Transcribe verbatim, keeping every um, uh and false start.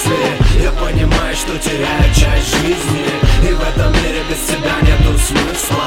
мысли. Я понимаю, что теряю часть жизни, и в этом мире без тебя нету смысла.